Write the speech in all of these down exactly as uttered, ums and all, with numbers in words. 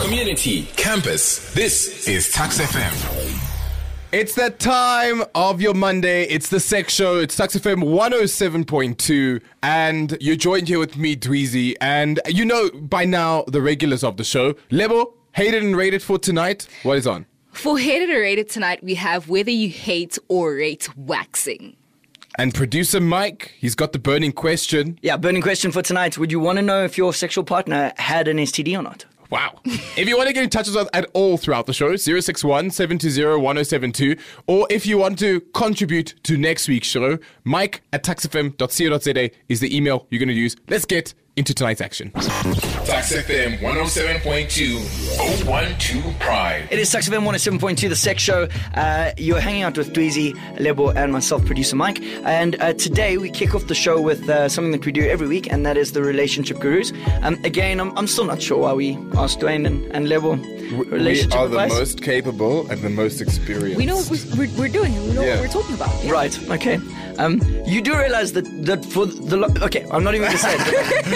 Community, campus, this is Tuks F M. It's that time of your Monday. It's the Sex Show. It's Tuks F M one oh seven point two. And you're joined here with me, Dweezy. And you know by now the regulars of the show. Lebo, hated and rated for tonight. What is on? For hated or rated tonight, we have whether you hate or rate waxing. And producer Mike, he's got the burning question. Yeah, burning question for tonight. Would you want to know if your sexual partner had an S T D or not? Wow. If you want to get in touch with us at all throughout the show, zero six one, seven two zero, one oh seven two. Or if you want to contribute to next week's show, Mike at tuks f m dot co dot z a is the email you're going to use. Let's get into tonight's action. Tuks F M one oh seven point two, oh one two Pride. It is Tuks F M one oh seven point two, the Sex Show. Uh, you're hanging out with Dweezy, Lebo, and myself, producer Mike. And uh, today we kick off the show with uh, something that we do every week, and that is the Relationship Gurus. Um, again, I'm, I'm still not sure why we asked Dwayne and, and Lebo relationship We are advice. the most capable and the most experienced. We know what we're, we're doing. We know Yeah. what we're talking about. Yeah. Right, okay. Um, you do realize that, that for the... Lo- okay, I'm not even going to say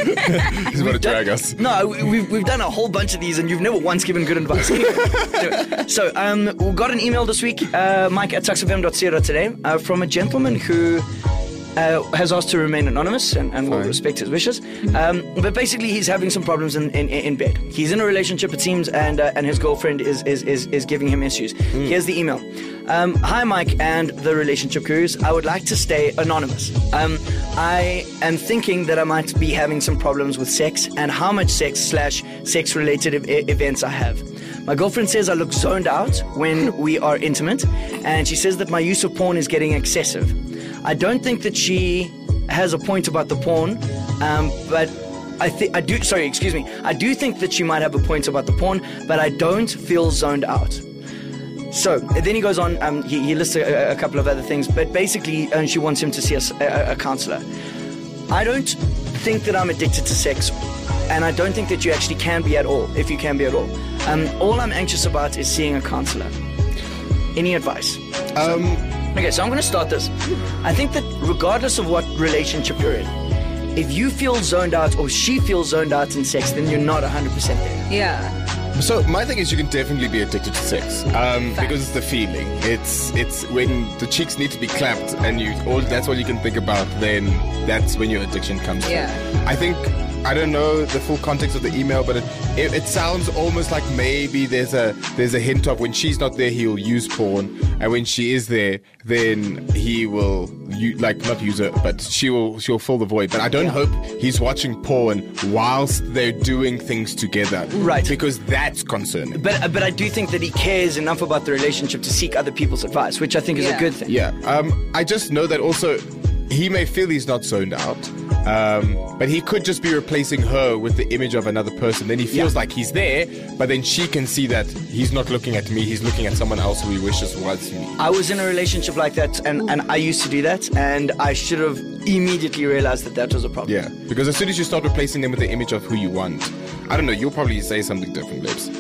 it. He's about to drag us. No, we- we've, we've done a whole bunch of these and you've never once given good advice. Anyway, so um, we got an email this week, uh, Mike at tuks f m dot co dot z a, uh, from a gentleman who uh, has asked to remain anonymous, and, and we'll Fine. respect his wishes. Um, but basically he's having some problems in, in, in bed. He's in a relationship, it seems, and uh, and his girlfriend is, is, is, is giving him issues. Mm. Here's the email. Um, Hi Mike and the Relationship Gurus. I would like to stay anonymous. Um, I am thinking that I might be having some problems with sex and how much sex slash sex related e- events I have. My girlfriend says I look zoned out when we are intimate, and she says that my use of porn is getting excessive. I don't think that she has a point about the porn, um, but I think I do. Sorry, excuse me. I do think that she might have a point about the porn, but I don't feel zoned out. So then he goes on. Um, he, he lists a, a couple of other things, but basically, uh, she wants him to see a, a, a counselor. I don't think that I'm addicted to sex, and I don't think that you actually can be at all, if you can be at all. Um, all I'm anxious about is seeing a counselor. Any advice? Um, Okay, so I'm going to start this. I think that regardless of what relationship you're in, if you feel zoned out or she feels zoned out in sex, then you're not one hundred percent there. Yeah. so my thing is you can definitely be addicted to sex um, because it's the feeling. It's it's when the cheeks need to be clapped and you all that's all you can think about. Then that's when your addiction comes. in. Yeah. I think I don't know the full context of the email, but it, it it sounds almost like maybe there's a there's a hint of when she's not there he'll use porn, and when she is there then he will you, like not use it, but she will she'll fill the void. But I don't hope he's watching porn whilst they're doing things together, Right. Because that's concerning. But but I do think that he cares enough about the relationship to seek other people's advice, which I think is Yeah. a good thing. Yeah. Um. I just know that also he may feel he's not zoned out. Um, but he could just be replacing her with the image of another person. Then he feels Yeah. like he's there, but then she can see that he's not looking at me, he's looking at someone else who he wishes was me. I was in a relationship like that, and, and I used to do that, and I should have immediately realized that that was a problem. Yeah, because as soon as you start replacing them with the image of who you want, I don't know, you'll probably say something different, Lips.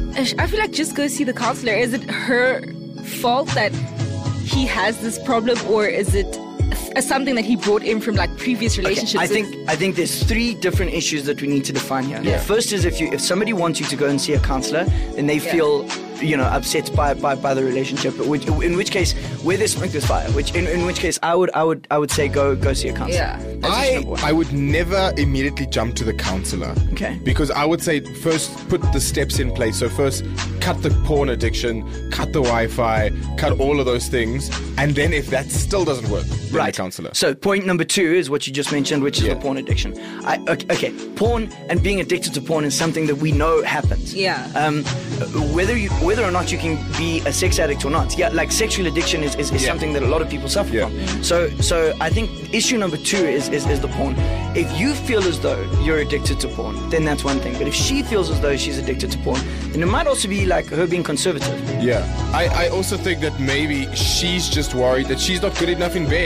I feel like just go see the counselor. Is it her fault that he has this problem, or is it uh, something that he brought in from like previous relationships? Okay, I think I think there's three different issues that we need to define here. Yeah. First is if you if somebody wants you to go and see a counselor, then they Yeah. feel you know upset by, by, by the relationship. Which, in which case, where there's smoke, there's fire. Which in, in which case, I would I would I would say go go see a counselor. Yeah. That's issue I, number one. I would never immediately jump to the counselor. Okay. Because I would say first put the steps in place. So first cut the porn addiction, cut the Wi-Fi, cut all of those things. And then if that still doesn't work, then Right. the counselor. So point number two is what you just mentioned, which is Yeah. the porn addiction. I, okay, okay, porn and being addicted to porn is something that we know happens. Yeah. Um, whether you whether or not you can be a sex addict or not, yeah, like sexual addiction is, is, is Yeah. something that a lot of people suffer Yeah. from. So so I think issue number two is, is is the porn. If you feel as though you're addicted to porn, then that's one thing. But if she feels as though she's addicted to porn, then it might also be like her being conservative. Yeah. I, I also think that maybe she's just worried that she's not good enough in bed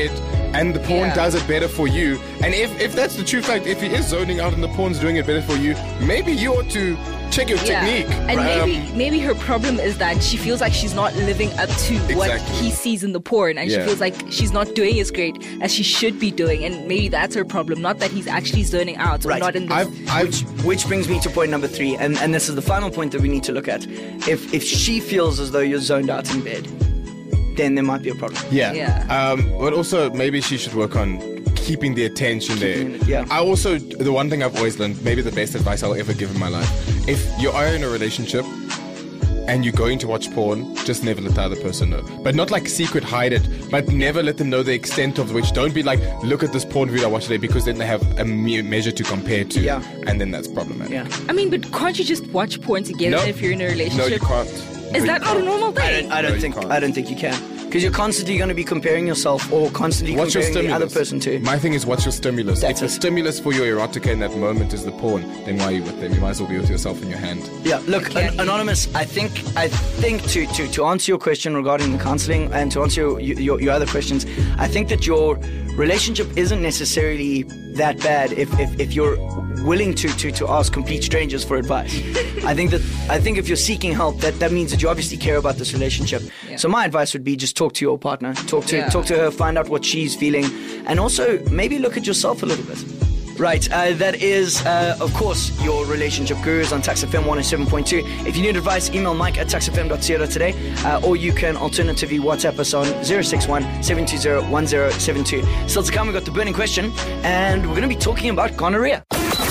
and the porn Yeah. does it better for you. And if, if that's the true fact, if he is zoning out and the porn's doing it better for you, maybe you ought to check your Yeah. technique. And right? maybe Um, maybe her problem is that she feels like she's not living up to what Exactly. he sees in the porn, and Yeah. she feels like she's not doing as great as she should be doing, and maybe that's her problem, not that he's actually zoning out or Right. not in the. I've, I've, Which, which brings me to point number three, and, and this is the final point that we need to look at. If if she feels as though you're zoned out in bed, then there might be a problem. Yeah. Yeah. Um, but also, maybe she should work on keeping the attention Keeping there. it, yeah. I also, the one thing I've always learned, maybe the best advice I'll ever give in my life, if you are in a relationship and you're going to watch porn, just never let the other person know. But not like secret hide it, but never let them know the extent of which. Don't be like, look at this porn video I watched today, because then they have a me- measure to compare to. Yeah. And then that's problematic. Yeah. I mean, but can't you just watch porn together No. if you're in a No, relationship? you can't. Is No, you that not a can't. normal I thing? don't, I don't No, you think can't. I don't think you can, because you're constantly going to be comparing yourself or constantly What's your comparing the stimulus? other person to. My thing is, what's your stimulus? That's if the it. stimulus for your erotica in that moment is the porn, then why are you with them? You might as well be with yourself in your hand. Yeah, look, Okay. an- anonymous. I think I think to, to, to answer your question regarding the counselling and to answer your, your your other questions, I think that your relationship isn't necessarily that bad if, if, if you're willing to, to, to ask complete strangers for advice. I think that I think if you're seeking help, that, that means that you obviously care about this relationship. Yeah. So my advice would be just talk to your partner, talk to Yeah. talk to her, find out what she's feeling, and also maybe look at yourself a little bit. Right, uh, that is, uh, of course, your relationship gurus on Tax F M one oh seven point two. If you need advice, email Mike at tax f m dot co dot today, uh, or you can alternatively WhatsApp us on zero six one, seven two zero, one zero seven two. Still to come, we've got the burning question, and we're going to be talking about gonorrhea.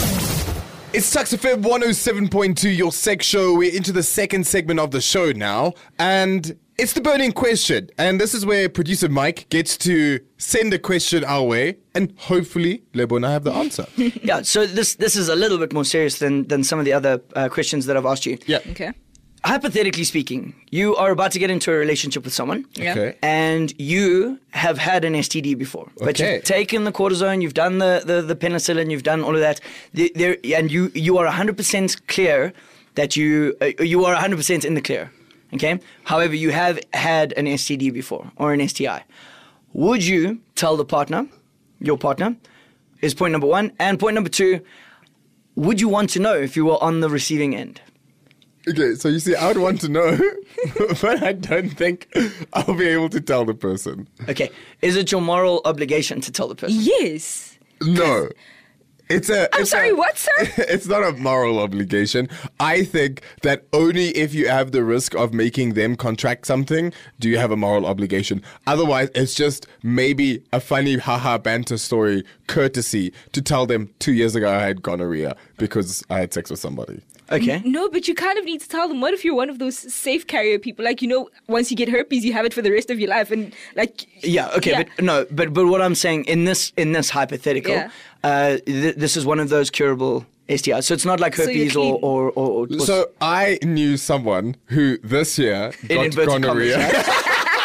It's Tax F M one oh seven point two, your sex show. We're into the second segment of the show now, and it's the burning question. And this is where producer Mike gets to send a question our way, and hopefully Lebo and I have the answer. Yeah, so this this is a little bit more serious than, than some of the other uh, questions that I've asked you. Yeah. Okay. Hypothetically speaking, you are about to get into a relationship with someone. Yeah. Okay. And you have had an S T D before, but Okay. you've taken the cortisone, you've done the, the, the penicillin, you've done all of that, The- there, and you you are one hundred percent clear that you uh, you are one hundred percent in the clear. Okay. However, you have had an S T D before or an S T I. Would you tell the partner, your partner, is point number one, and point number two, would you want to know if you were on the receiving end? Okay, so you see, I would want to know, but I don't think I'll be able to tell the person. Okay. Is it your moral obligation to tell the person? Yes. No. It's a. I'm it's sorry, a- what, sir? It's not a moral obligation. I think that only if you have the risk of making them contract something do you have a moral obligation. Otherwise, it's just maybe a funny haha banter story courtesy to tell them two years ago I had gonorrhea because I had sex with somebody. Okay. No, but you kind of need to tell them. What if you're one of those safe carrier people? Like, you know, once you get herpes, you have it for the rest of your life. And, like... Yeah, okay, Yeah. but no, but but what I'm saying in this in this hypothetical, Yeah. uh, th- this is one of those curable S T Is. So it's not like So you're herpes or, clean. or, or, or So I knew someone who this year in got inverted commas, gonorrhea. right?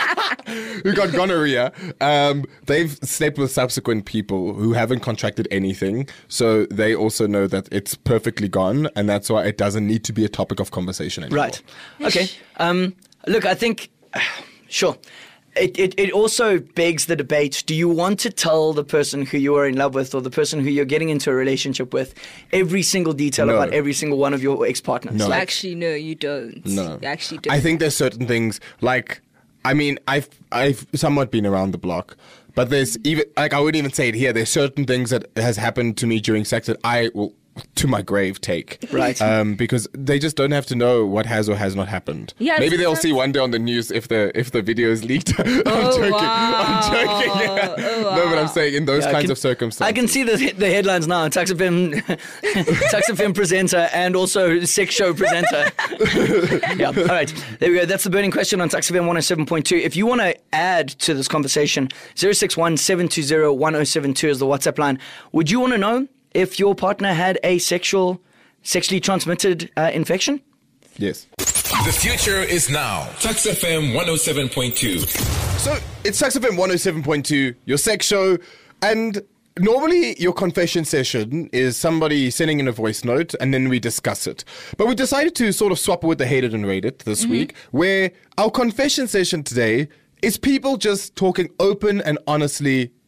who got gonorrhea. Um, they've slept with subsequent people who haven't contracted anything, so they also know that it's perfectly gone, and that's why it doesn't need to be a topic of conversation anymore. Right. Okay. Um, look, I think, sure. It, it it also begs the debate, do you want to tell the person who you are in love with or the person who you're getting into a relationship with every single detail No. about every single one of your ex-partners? No. Like, Actually, no, you don't. No. You actually don't. I think there's certain things like, I mean, I've I've somewhat been around the block, but there's even like I wouldn't even say it here. There's certain things that has happened to me during sex that I will to my grave take. Right. Um, because they just don't have to know what has or has not happened. Yeah, Maybe they'll sometimes- see one day on the news if the if the video is leaked. I'm Oh, joking. wow. I'm joking. Oh, No, but I'm saying in those Yeah, I kinds can- of circumstances. I can see the the headlines now. Tax F M, Tax F M presenter and also sex show presenter. Yeah. All right. There we go. That's the burning question on Tax F M one oh seven point two. If you want to add to this conversation, zero six one, seven two zero, one oh seven two is the WhatsApp line. Would you want to know if your partner had a sexual, sexually transmitted uh, infection? Yes. The future is now. Tax F M one oh seven point two. So it's Tax F M one oh seven point two, your sex show, and normally your confession session is somebody sending in a voice note and then we discuss it. But we decided to sort of swap with the hated and rated this Mm-hmm. week, where our confession session today is people just talking open and honestly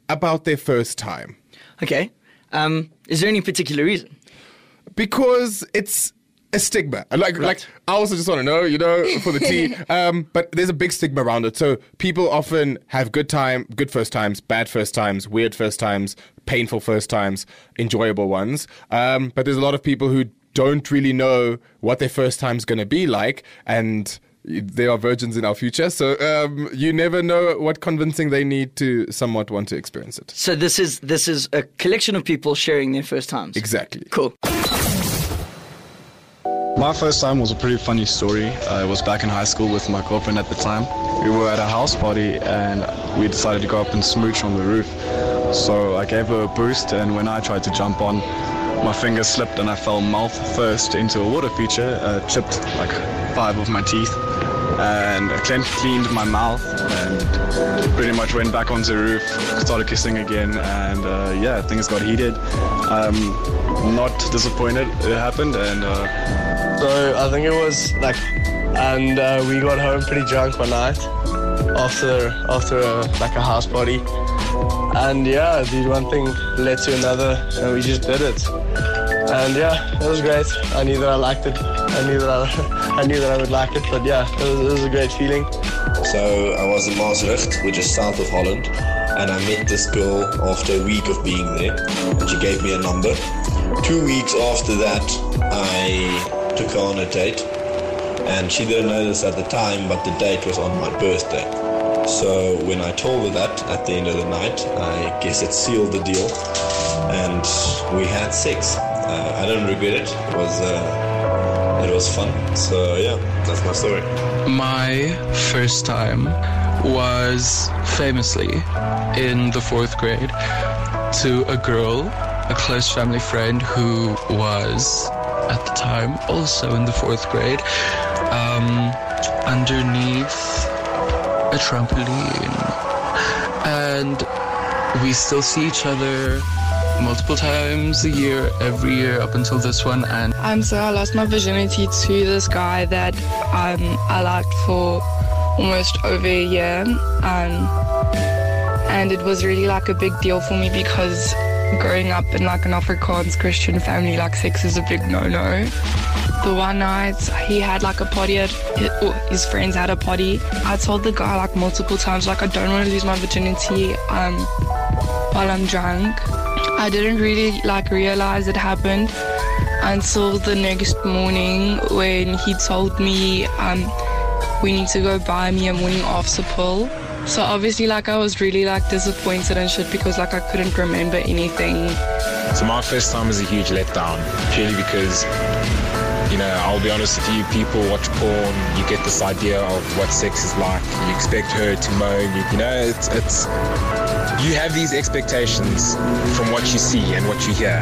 about their first time. Okay. Um, is there any particular reason? Because it's a stigma. Like, Right. like I also just want to know, you know, for the tea. Um, but there's a big stigma around it. So people often have good time, good first times, bad first times, weird first times, painful first times, enjoyable ones. Um, but there's a lot of people who don't really know what their first time's going to be like, and they are virgins in our future. So um, you never know what convincing they need to somewhat want to experience it. So this is this is a collection of people sharing their first times. Exactly. Cool. My first time was a pretty funny story. I was back in high school with my girlfriend at the time. We were at a house party and we decided to go up and smooch on the roof. So I gave her a boost, and when I tried to jump on, my finger slipped and I fell mouth first into a water feature, uh, chipped like five of my teeth, and I clean- cleaned my mouth and pretty much went back onto the roof, started kissing again, and uh, yeah, things got heated. Um, not disappointed it happened, and uh, So I think it was like, and uh, we got home pretty drunk one night after after a, like a house party, and yeah, dude, one thing led to another, and we just did it, and yeah, it was great. I knew that I liked it. I knew that I, I knew that I would like it, but yeah, it was, it was a great feeling. So I was in Maastricht, which is south of Holland, and I met this girl after a week of being there, and she gave me a number. Two weeks after that, I took her on a date, and she didn't know this at the time, but the date was on my birthday. So when I told her that at the end of the night, I guess it sealed the deal, and we had sex. Uh, I don't regret it. It was uh, it was fun. So yeah, that's my story. My first time was famously in the fourth grade to a girl, a close family friend who was at the time also in the fourth grade, um, underneath a trampoline. And we still see each other multiple times a year, every year up until this one. And Um, so I lost my virginity to this guy that um, I liked for almost over a year. Um, and it was really like a big deal for me because growing up in like an Afrikaans Christian family, like sex is a big no-no. The one night he had like a party at, or his friends had a party. I told the guy like multiple times, like I don't want to lose my virginity um, while I'm drunk. I didn't really like realize it happened until the next morning when he told me um, we need to go buy me a morning after pill. So obviously like I was really like disappointed and shit because like I couldn't remember anything. So my first time was a huge letdown, purely because, you know, I'll be honest with you, people watch porn, you get this idea of what sex is like, you expect her to moan, you, you know, it's, it's, you have these expectations from what you see and what you hear,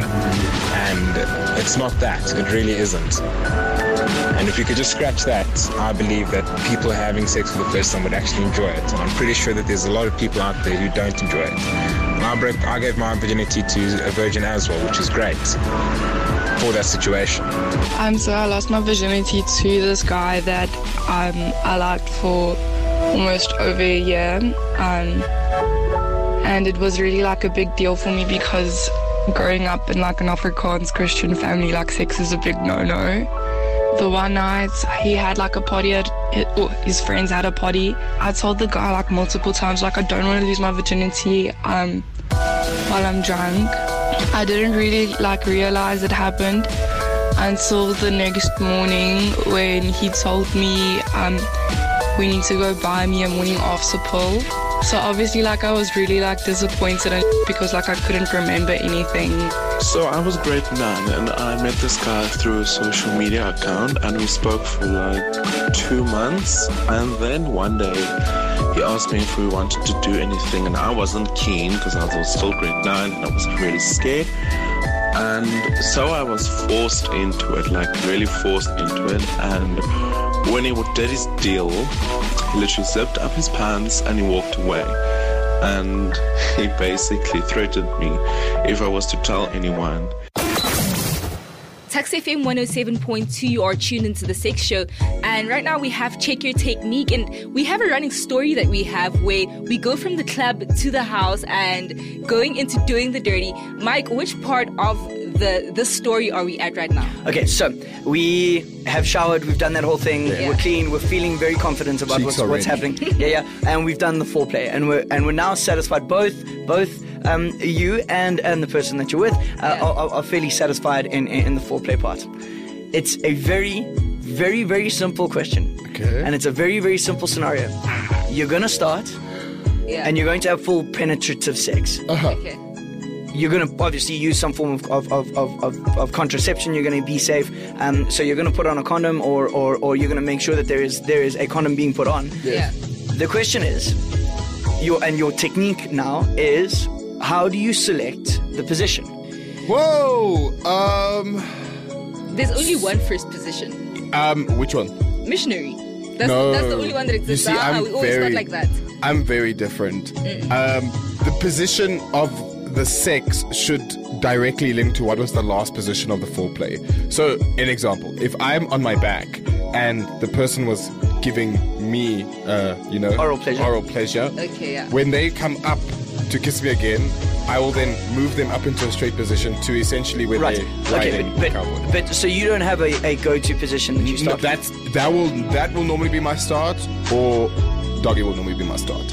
and it's not that, it really isn't. And if you could just scratch that, I believe that people having sex for the first time would actually enjoy it. And I'm pretty sure that there's a lot of people out there who don't enjoy it. I, broke, I gave my virginity to a virgin as well, which is great for that situation. Um, so I lost my virginity to this guy that um, I liked for almost over a year. Um, and it was really like a big deal for me because growing up in like an Afrikaans Christian family, like sex is a big no-no. The one night he had like a party at, or his friends had a party. I told the guy like multiple times, like I don't want to lose my virginity um, while I'm drunk. I didn't really like realize it happened until the next morning when he told me um, we need to go buy me a morning after pill. So obviously like I was really like disappointed and because like I couldn't remember anything. So I was grade nine and I met this guy through a social media account and we spoke for like two months and then one day he asked me if we wanted to do anything and I wasn't keen because I was still grade nine and I was really scared. And so I was forced into it, like really forced into it. And when he did his deal, he literally zipped up his pants and he walked away. And he basically threatened me if I was to tell anyone. Tax F M one oh seven point two, you are tuned into the Sex Show. And right now we have Check Your Technique. And we have a running story that we have where we go from the club to the house and going into doing the dirty. Mike, which part of the, the story are we at right now? Okay, so we have showered, we've done that whole thing, Yeah. we're clean, we're feeling very confident about Cheeks what's, are what's red. happening. Yeah, yeah. And we've done the foreplay, and we're and we're now satisfied. Both both um, you and and the person that you're with uh, are, are fairly satisfied in, in in the foreplay part. It's a very, very, very simple question. Okay. And it's a very, very simple scenario. You're gonna start, Yeah. and you're going to have full penetrative sex. Uh-huh. Okay. You're going to obviously use some form of, of, of, of, of, of contraception. You're going to be safe. Um, so you're going to put on a condom, or, or, or you're going to make sure that there is there is a condom being put on. Yeah. The question is, your and your technique now is, how do you select the position? Whoa. Um. There's only one first position. Um. Which one? Missionary. That's, No. that's the only one that exists. You see, Ah, I'm we always very- thought like that. I'm very different. Mm. Um, the position of the sex should directly link to what was the last position of the foreplay. So, an example: if I'm on my back and the person was giving me, uh, you know, Oral pleasure. oral pleasure, Okay, yeah. when they come up to kiss me again, I will then move them up into a straight position to essentially where Right. they ride Okay. in But, but, cowboy. but so you don't have a, a go-to position that you No, start. that's that will that will normally be my start, or doggy will normally be my start.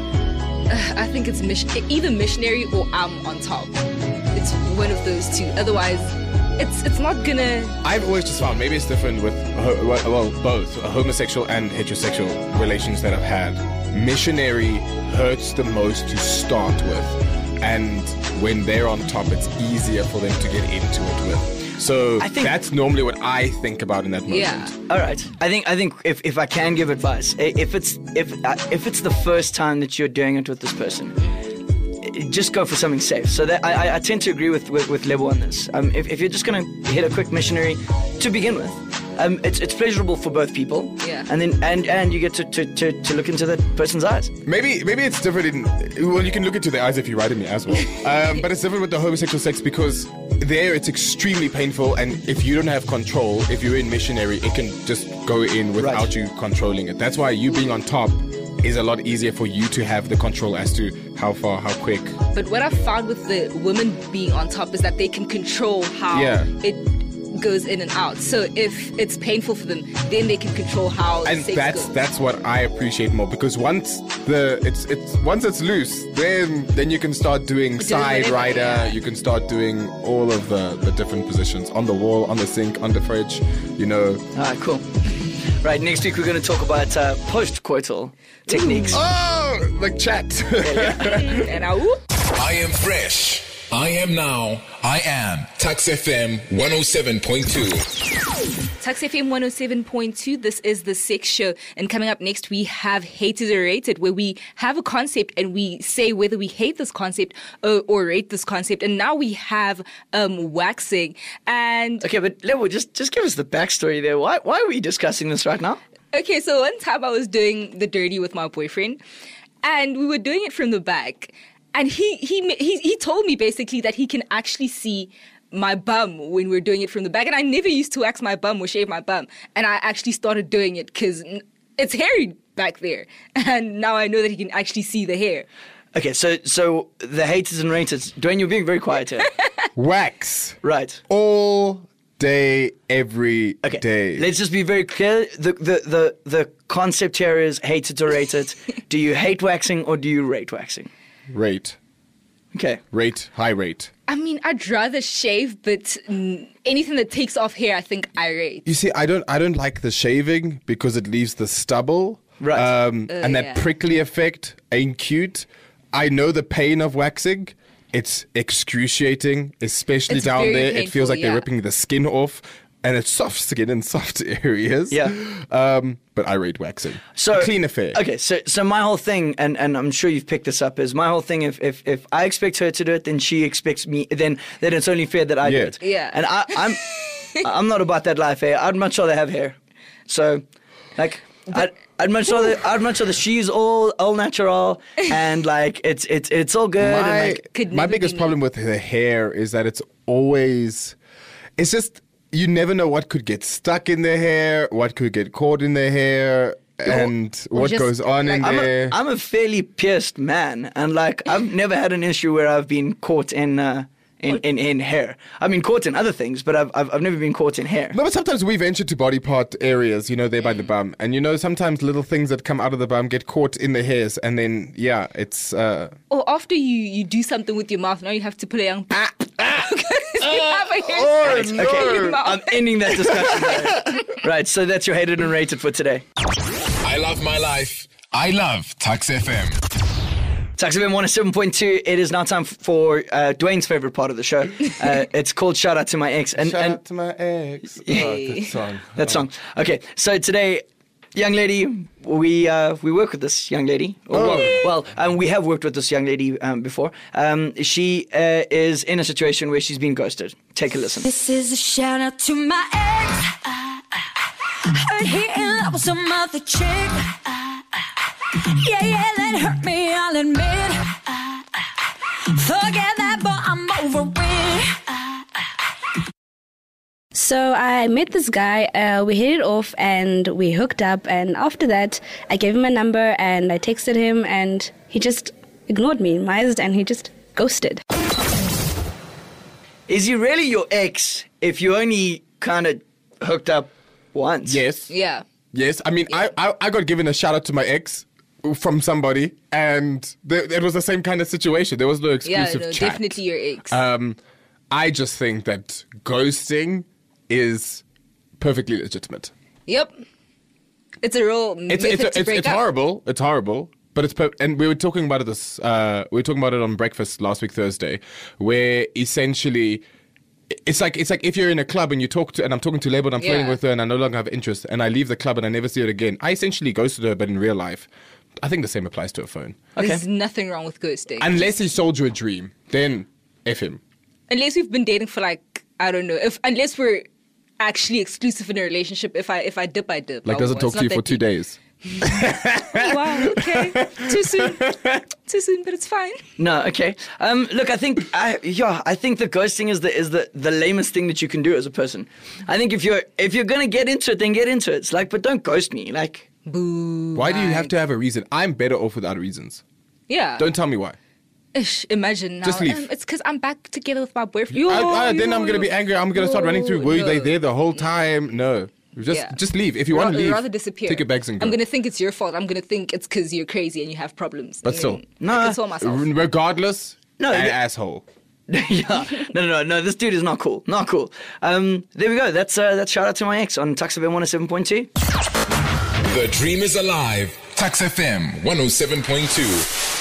I think it's mission- either missionary or I'm on top. It's one of those two. Otherwise, it's it's not gonna. I've always just found, maybe it's different with, ho- well, both homosexual and heterosexual relations that I've had. Missionary hurts the most to start with, and when they're on top, it's easier for them to get into it with. So I think- that's normally what I think about in that moment. Yeah. All right. I think I think if, if I can give advice, i- if it's if uh, if it's the first time that you're doing it with this person, i- just go for something safe. So that I, I- I tend to agree with with, with Lebo on this. Um, if, if you're just gonna hit a quick missionary to begin with, um, it's it's pleasurable for both people. Yeah. And then and and you get to, to, to, to look into that person's eyes. Maybe maybe it's different in, well, you can look into their eyes if you ride in me as well. Um, but it's different with the homosexual sex because there it's extremely painful, and if you don't have control, if you're in missionary, it can just go in without Right. you controlling it. That's why you being on top is a lot easier for you to have the control as to how far, how quick. But what I've found with the women being on top is that they can control how Yeah. it goes in and out. So if it's painful for them, then they can control how And sex that's goes. that's what I appreciate more, because once the it's it's once it's loose, then then you can start doing side whatever, rider. yeah. You can start doing all of the the different positions on the wall, on the sink, on the fridge. You know. All right, cool. Right, next week we're going to talk about uh, post-coital techniques. Oh, like chat. and I, whoop. I am fresh. I am now. I am Tax F M one oh seven point two. Tax F M one oh seven point two, this is the Sex Show. And coming up next, we have Hated or Rated, where we have a concept and we say whether we hate this concept or, or rate this concept. And now we have um, waxing. And Okay, but Lebo, just just give us the backstory there. Why why are we discussing this right now? okay, so one time I was doing the dirty with my boyfriend, and we were doing it from the back. And he he he he told me basically that he can actually see my bum when we're doing it from the back. And I never used to wax my bum or shave my bum. And I actually started doing it because it's hairy back there. And now I know that he can actually see the hair. Okay, so so the haters and raters. Dwayne, you're being very quiet here. Wax Right. all day, every Okay. day. Let's just be very clear. The the the the concept here is hated or rated. Do you hate waxing or do you rate waxing? Rate, Okay. rate, high rate. I mean, I'd rather shave, but mm, anything that takes off hair, I think I rate. You see, I don't I don't like the shaving because it leaves the stubble. Right. Um, Uh, and that yeah. prickly effect ain't cute. I know the pain of waxing. It's excruciating, especially It's down very there. It painful, feels like yeah. they're ripping the skin off. And it's soft skin in soft areas. Yeah. Um, but I rate waxing. So A clean affair. Okay, so so my whole thing, and, and I'm sure you've picked this up, is my whole thing. If, if if I expect her to do it, then she expects me. Then then it's only fair that I Yeah. do it. Yeah. And I, I'm I'm not about that life here. I'd much rather have hair. So, like. I'd, I'd much rather I'd much rather she's all all natural and like it's it's it's all good. and, My, like, Could my never biggest be problem with the hair is that it's always, it's just, you never know what could get stuck in their hair, what could get caught in their hair, and Or what just, goes on like, in I'm there. a, I'm a fairly pierced man, and like I've never had an issue where I've been caught in uh, in, in in hair. I've been caught in other things, but I've I've, I've never been caught in hair. No, but sometimes we venture to body part areas, you know, there by the bum. And, you know, sometimes little things that come out of the bum get caught in the hairs. And then, yeah, it's... Uh, Or after you, you do something with your mouth, now you have to put a young... Ah, Because you have a hair oh, stuck no. in your mouth. I'm ending that discussion there. Right, so that's your hated and rated for today. I love my life. I love Tax F M. Tax F M one oh seven point two. It is now time for uh, Dwayne's favorite part of the show. Uh, it's called Shout Out to My Ex. And, Shout and out to my ex. Oh, that song. that song. Okay, so today, young lady, we uh, we work with this young lady. Or, Oh. Well, um, we have worked with this young lady um, before. Um, she uh, is in a situation where she's been ghosted. Take a listen. This is a shout out to my ex. Heard he in love with some other chick. Yeah, yeah, that hurt me, I'll admit. Forget that, but I'm over it. So I met this guy, uh, we hit it off and we hooked up, and after that I gave him a number and I texted him and he just ignored me, mised, and he just ghosted. Is he really your ex if you only kind of hooked up once? Yes. Yeah. Yes. I mean, I, I, I got given a shout out to my ex from somebody, and th- it was the same kind of situation. There was no Yeah, exclusive no, chat. definitely your ex. Um, I just think that ghosting is perfectly legitimate. Yep. It's a real It's method it's to it's, break it's up. horrible. It's horrible. But it's per- and we were talking about it this. Uh, we were talking about it on breakfast last week Thursday, where essentially. It's like it's like if you're in a club and you talk to and I'm talking to Label and I'm flirting Yeah. with her and I no longer have interest and I leave the club and I never see her again. I essentially ghosted her, but in real life, I think the same applies to a phone. There's nothing wrong with ghosting. Unless he sold you a dream, then F him. Unless we've been dating for like, I don't know, if unless we're actually exclusive in a relationship, if I if I dip, I dip. Like Oh, doesn't it's talk to not you that for two deep. days. Oh, wow, okay. Too soon. Too soon, but it's fine. No, okay. Um, look, I think, I, yeah, I think the ghosting is the is the, the lamest thing that you can do as a person. I think if you're if you're gonna get into it, then get into it. It's like, but don't ghost me. Like, boo. Why do you have to have a reason? I'm better off without reasons. Yeah. Don't tell me why. Ish, imagine now. Just leave. Um, it's because I'm back together with my boyfriend. Yo, I, I, then yo, I'm gonna be yo. angry. I'm gonna start running through. Were No. they there the whole time? No. Just Yeah. just leave. If you want to Ra- leave, rather disappear. take your bags and go. I'm gonna think it's your fault. I'm gonna think it's because you're crazy and you have problems. But And still, then No. I console myself. R- regardless, No, an th- asshole. yeah, no, no, no, no. This dude is not cool. Not cool. Um, there we go. That's uh, that's shout out to my ex on Tax F M one oh seven point two. The dream is alive. Tax F M one oh seven point two.